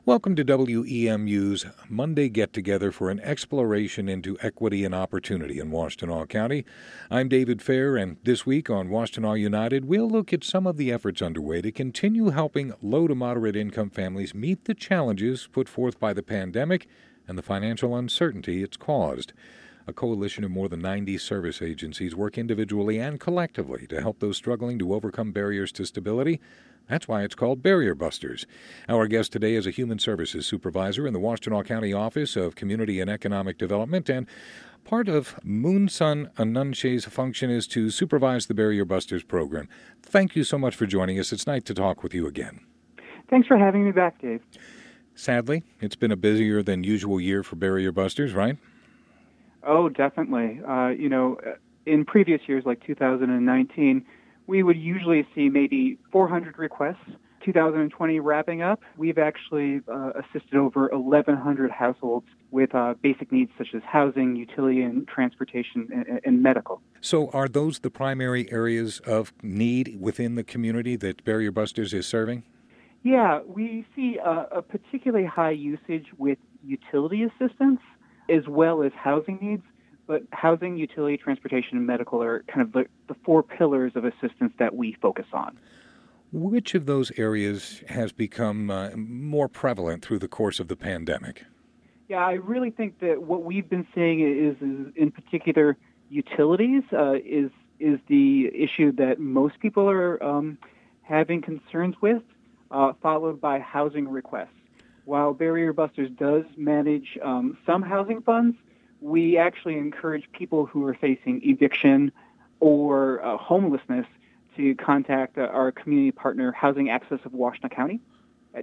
Welcome to WEMU's Monday Get-Together for an exploration into equity and opportunity in Washtenaw County. I'm David Fair, and this week on Washtenaw United, we'll look at some of the efforts underway to continue helping low to moderate income families meet the challenges put forth by the pandemic and the financial uncertainty it's caused. A coalition of more than 90 service agencies work individually and collectively to help those struggling to overcome barriers to stability. That's why it's called Barrier Busters. Our guest today is a Human Services Supervisor in the Washtenaw County Office of Community and Economic Development, and part of Moonsun Anunche's function is to supervise the Barrier Busters program. Thank you so much for joining us. It's nice to talk with you again. Thanks for having me back, Dave. Sadly, it's been a busier than usual year for Barrier Busters, right? Oh, definitely. In previous years, like 2019, we would usually see maybe 400 requests. 2020 wrapping up, we've actually assisted over 1,100 households with basic needs such as housing, utility, and transportation, and medical. So are those the primary areas of need within the community that Barrier Busters is serving? Yeah, we see a particularly high usage with utility assistance as well as housing needs. But housing, utility, transportation, and medical are kind of the four pillars of assistance that we focus on. Which of those areas has become more prevalent through the course of the pandemic? Yeah, I really think that what we've been seeing is in particular, utilities is the issue that most people are having concerns with, followed by housing requests. While Barrier Busters does manage some housing funds, we actually encourage people who are facing eviction or homelessness to contact our community partner, Housing Access of Washtenaw County, at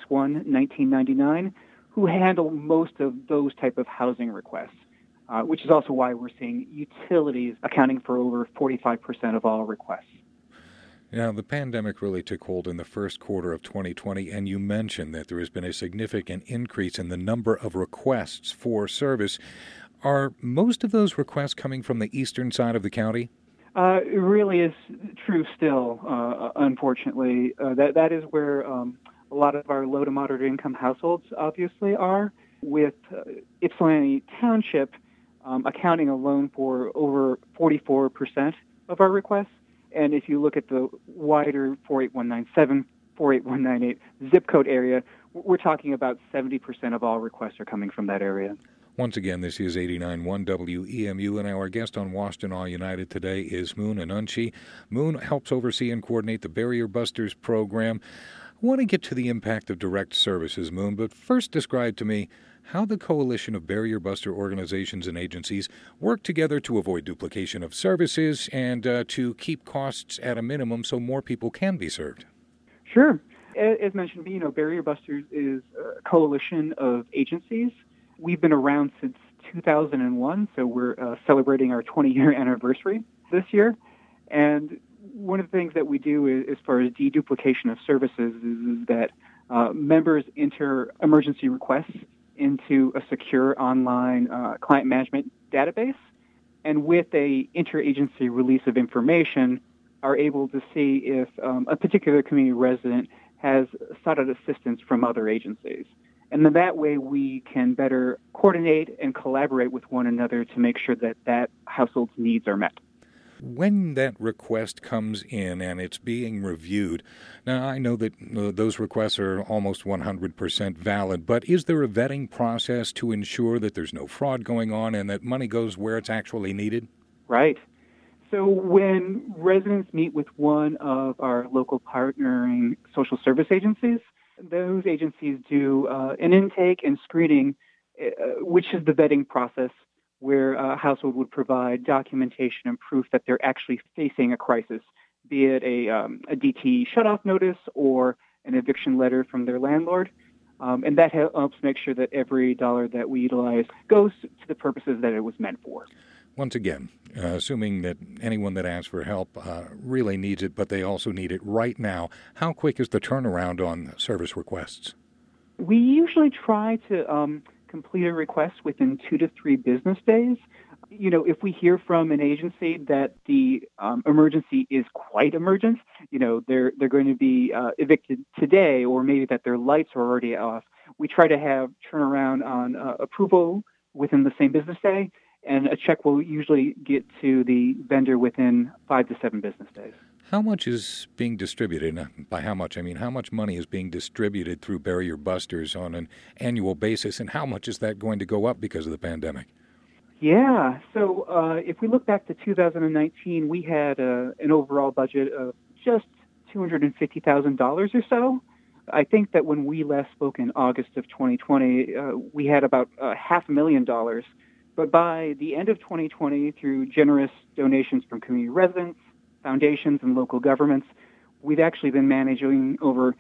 961-1999, who handle most of those type of housing requests, which is also why we're seeing utilities accounting for over 45% of all requests. Now, the pandemic really took hold in the first quarter of 2020, and you mentioned that there has been a significant increase in the number of requests for service. Are most of those requests coming from the eastern side of the county? It really is true still, unfortunately. That is where a lot of our low to moderate income households obviously are, with Ypsilanti Township accounting alone for over 44% of our requests. And if you look at the wider 48197, 48198 zip code area, we're talking about 70% of all requests are coming from that area. Once again, this is 89.1 WEMU, and our guest on Washtenaw United today is Moon Anunche. Moon helps oversee and coordinate the Barrier Busters program. I want to get to the impact of direct services, Moon, but first describe to me how the coalition of Barrier Buster organizations and agencies work together to avoid duplication of services and to keep costs at a minimum so more people can be served. Sure. As mentioned, Barrier Busters is a coalition of agencies. We've been around since 2001, so we're celebrating our 20-year anniversary this year. And one of the things that we do as far as deduplication of services is that members enter emergency requests into a secure online client management database, and with a interagency release of information, are able to see if a particular community resident has sought out assistance from other agencies. And then that way we can better coordinate and collaborate with one another to make sure that household's needs are met. When that request comes in and it's being reviewed, now I know that those requests are almost 100% valid, but is there a vetting process to ensure that there's no fraud going on and that money goes where it's actually needed? Right. So when residents meet with one of our local partnering social service agencies, those agencies do an intake and screening, which is the vetting process, where a household would provide documentation and proof that they're actually facing a crisis, be it a DT shutoff notice or an eviction letter from their landlord. And that helps make sure that every dollar that we utilize goes to the purposes that it was meant for. Once again, assuming that anyone that asks for help really needs it, but they also need it right now, how quick is the turnaround on service requests? We usually try to complete a request within 2 to 3 business days. If we hear from an agency that the emergency is quite emergent, they're going to be evicted today, or maybe that their lights are already off, We try to have turnaround on approval within the same business day, and a check will usually get to the vendor within 5 to 7 business days. How much is being distributed? By how much, I mean how much money is being distributed through Barrier Busters on an annual basis, and how much is that going to go up because of the pandemic? Yeah, so if we look back to 2019, we had an overall budget of just $250,000 or so. I think that when we last spoke in August of 2020, we had about $500,000. But by the end of 2020, through generous donations from community residents, foundations, and local governments, we've actually been managing over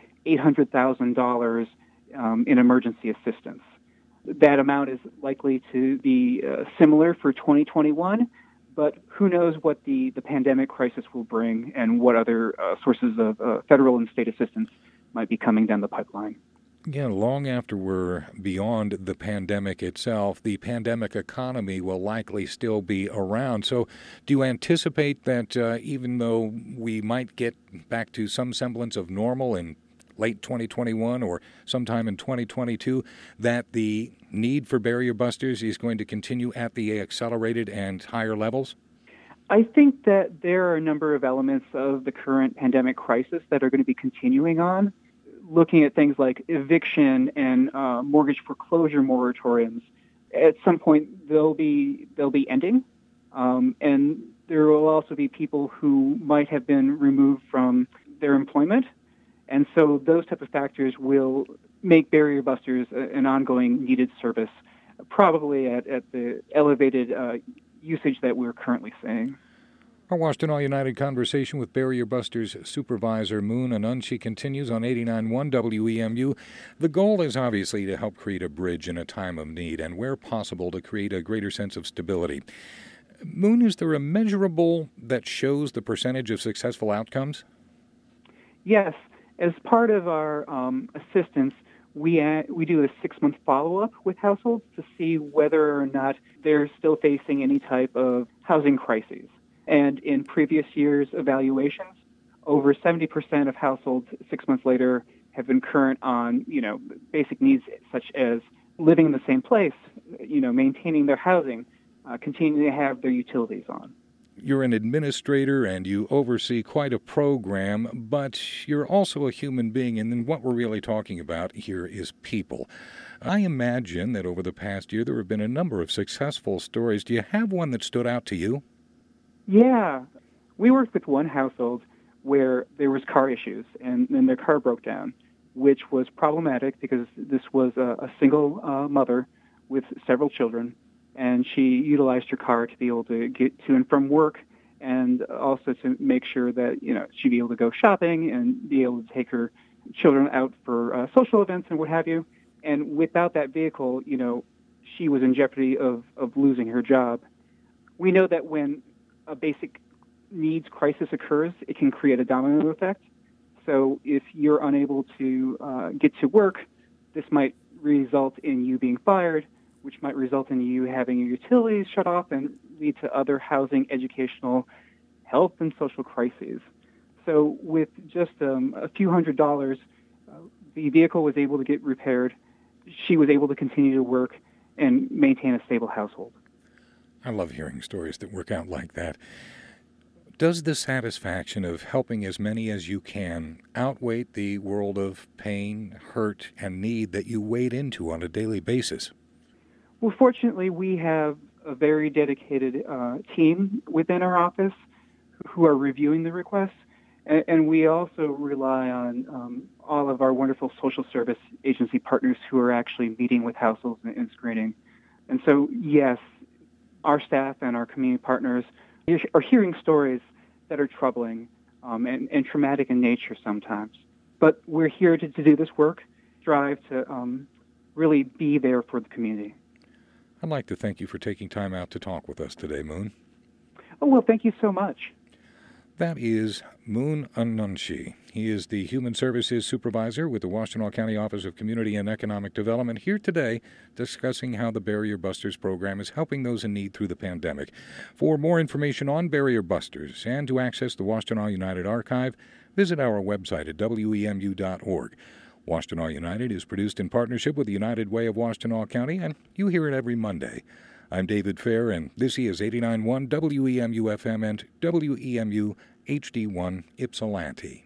$800,000 in emergency assistance. That amount is likely to be similar for 2021, but who knows what the pandemic crisis will bring and what other sources of federal and state assistance might be coming down the pipeline. Yeah, long after we're beyond the pandemic itself, the pandemic economy will likely still be around. So do you anticipate that even though we might get back to some semblance of normal in late 2021 or sometime in 2022, that the need for Barrier Busters is going to continue at the accelerated and higher levels? I think that there are a number of elements of the current pandemic crisis that are going to be continuing on. Looking at things like eviction and mortgage foreclosure moratoriums, at some point they'll be ending, and there will also be people who might have been removed from their employment, and so those type of factors will make Barrier Busters an ongoing needed service, probably at the elevated usage that we're currently seeing. Our Washtenaw United conversation with Barrier Busters Supervisor Moon Anunshi continues on 89.1 WEMU. The goal is obviously to help create a bridge in a time of need and, where possible, to create a greater sense of stability. Moon, is there a measurable that shows the percentage of successful outcomes? Yes. As part of our assistance, we do a 6-month follow-up with households to see whether or not they're still facing any type of housing crises. And in previous years' evaluations, over 70% of households 6 months later have been current on, basic needs such as living in the same place, maintaining their housing, continuing to have their utilities on. You're an administrator and you oversee quite a program, but you're also a human being, and then what we're really talking about here is people. I imagine that over the past year there have been a number of successful stories. Do you have one that stood out to you? Yeah. We worked with one household where there was car issues, and then their car broke down, which was problematic because this was a single mother with several children, and she utilized her car to be able to get to and from work, and also to make sure that she'd be able to go shopping and be able to take her children out for social events and what have you. And without that vehicle, she was in jeopardy of losing her job. We know that when a basic needs crisis occurs, it can create a domino effect. So if you're unable to get to work, this might result in you being fired, which might result in you having your utilities shut off and lead to other housing, educational, health, and social crises. So with just a few $100s, the vehicle was able to get repaired. She was able to continue to work and maintain a stable household. I love hearing stories that work out like that. Does the satisfaction of helping as many as you can outweigh the world of pain, hurt, and need that you wade into on a daily basis? Well, fortunately, we have a very dedicated team within our office who are reviewing the requests, and we also rely on all of our wonderful social service agency partners who are actually meeting with households and screening. And so, yes, our staff and our community partners are hearing stories that are troubling and traumatic in nature sometimes. But we're here to do this work, strive to really be there for the community. I'd like to thank you for taking time out to talk with us today, Moon. Oh, well, thank you so much. That is Moon Anunshi. He is the Human Services Supervisor with the Washtenaw County Office of Community and Economic Development, here today discussing how the Barrier Busters program is helping those in need through the pandemic. For more information on Barrier Busters and to access the Washtenaw United Archive, visit our website at wemu.org. Washtenaw United is produced in partnership with the United Way of Washtenaw County, and you hear it every Monday. I'm David Fair, and this is 89.1 WEMU-FM and WEMU HD1 Ypsilanti.